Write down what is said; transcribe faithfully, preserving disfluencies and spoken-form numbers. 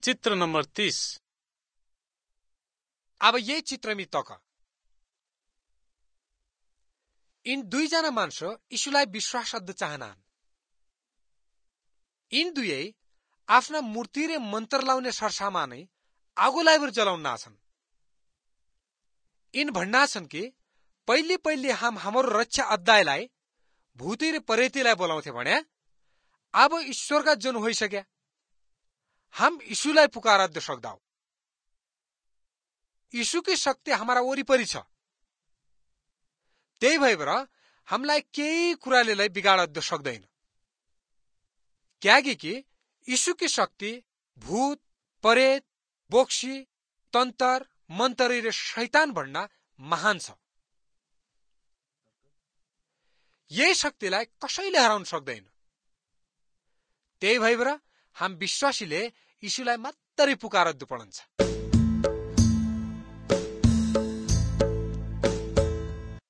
चित्र नम्बर तीस। अब यही चित्र में तक इन दुईजना मान्छे यीशुलाई विश्वास अद्द चाहनान्। इन दुवै आफ्ना मूर्ति र मन्त्र लाउने सरसामा नै आगो लाइबर जलाउन नाछन्। इन भन्ना छन् कि पहिले पहिले हम हाम्रो रक्षा अध्यायलाई भूति र परेतीलाई बोलाउँथे भने अब ईश्वरका जन होइसक्या हम यीशुलाई पुकार अद्द सक्दाउ। यीशुकी शक्ति हमारा वरिपरि छ। त्यही भएर हामीलाई केही कुराले बिगाड अद्द सक्दैन। क्यागी कि यीशुकी शक्ति भूत, परेत, बोक्सी, तन्तर, मन्तरी र शैतान भन्ना महान छ। यही शक्तिलाई कसैले हराउन सक्दैन। त्यही भएर हम विश्वासीले यीशुलाई मात्रै पुकार अद्दु पर्छ।